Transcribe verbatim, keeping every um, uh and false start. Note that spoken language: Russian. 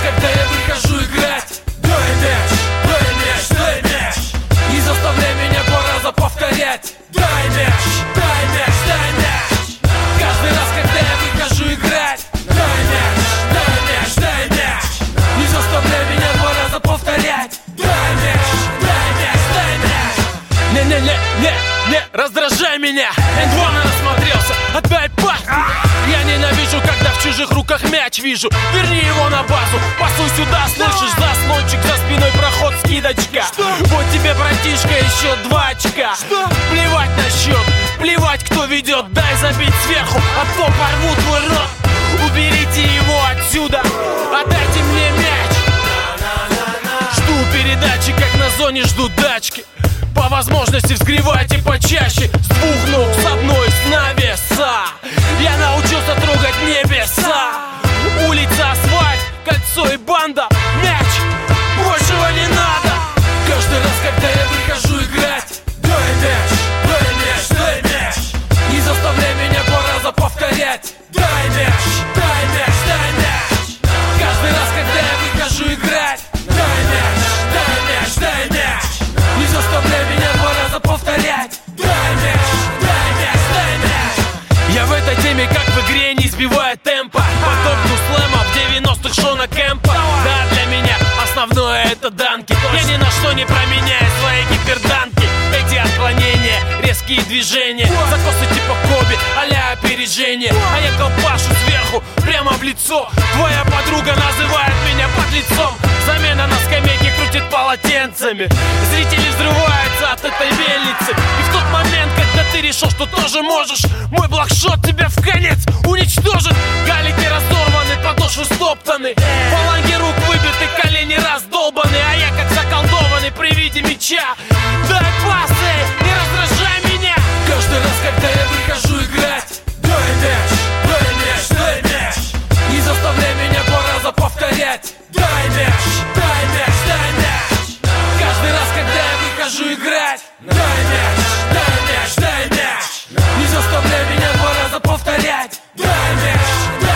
когда я выхожу играть. Дай мяч, дай мяч, дай мяч. Не заставляй меня два раза повторять. Дай мяч, дай мяч, дай мяч. Каждый раз, когда я выхожу играть. Дай мяч, дай мяч, дай мяч. Не заставляй меня два раза повторять. Дай мяч, дай мяч, дай мяч. Не-не-не-не, не раздражай меня. энд два насмотрелся, отдай пас. Я ненавижу, когда в чужих руках мяч вижу. Верни его на базу, пасуй сюда, слышишь? Заслончик, за спиной проход, скидочка. Что? Вот тебе, братишка, еще два очка. Что? Плевать на счет, плевать, кто ведет. Дай забить сверху, а то порву твой рот. Уберите его отсюда, отдайте мне мяч. Жду передачи, как на зоне жду дачки. По возможности взгревайте почаще. С двух ног, с одной, с навеса. Я научился трогать небеса. Улица, асфальт, кольцо и банда. Мяч, большего не надо. Каждый раз, когда я выхожу играть. Дай мяч, дай мяч, дай мяч. Не заставляй меня два раза повторять. Дай мяч, дай мяч, дай мяч. Каждый раз, когда я выхожу играть. Дай мяч, дай мяч, дай мяч. Не заставляй меня два раза повторять. Дай мяч, дай мяч, дай мяч. Я в этой теме, как в игре, не сбивая темпа. Подобну слэма в девяностых Шона Кэмпа. Да, для меня основное это данки. Я ни на что не променяю свои гиперданки. Эти отклонения, резкие движения, закосы типа Коби, а-ля опережение. А я колпашу сверху, прямо в лицо. Твоя подруга называет меня под лицом. Замена на скамейке крутит полотенцами. Зрители взрываются от этой мельницы. И в тот момент, когда ты решил, что тоже можешь, мой блокшот тебя в конец уничтожит. Галики разорваны, подошвы стоптаны, фаланги рук выбиты, колени раздолбаны. А я как заколдованный при виде мяча. Дай пасы, не раздражай меня. Каждый раз, когда я выхожу играть. Дай мяч, дай мяч, дай мяч. Не заставляй меня два раза повторять. Дай мяч, дай мяч, дай мяч. Каждый раз, когда я выхожу играть. Дай мяч, дай мяч, дай мяч. Не заставляй меня два раза повторять. Дай мяч, дай мяч.